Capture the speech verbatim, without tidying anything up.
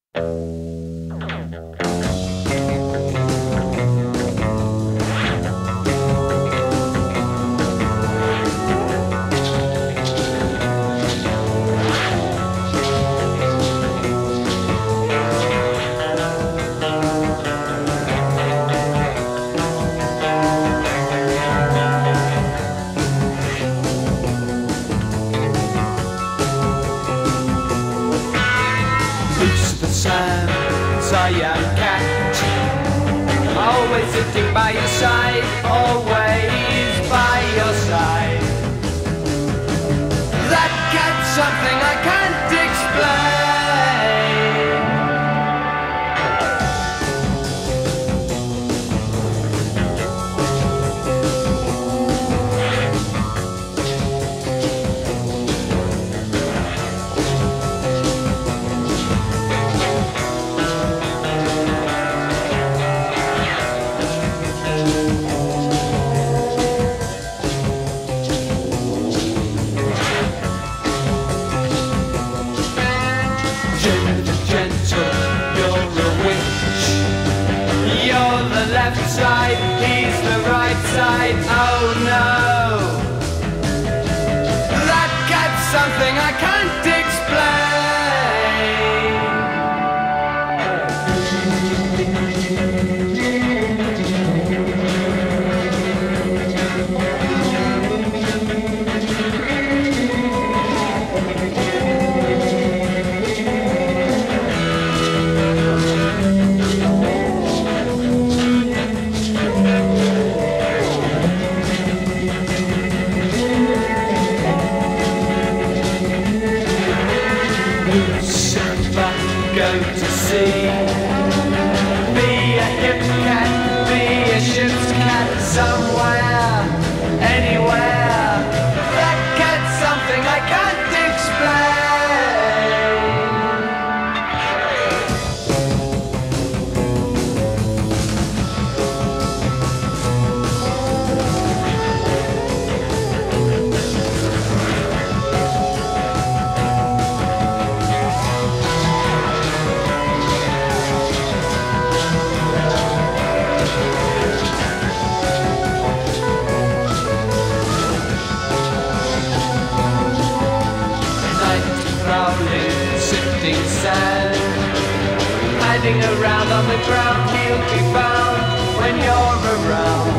Siam cat, always sitting by your side, always by your side. That cat's something I can't explain. Left side, he's the right side, oh no. That cat's something I can't explain. Go to sea. Be a hip cat, be a ship's cat, somewhere, anywhere. That cat's something I can't explain. Sifting sand, hiding around on the ground, he'll be found when you're around.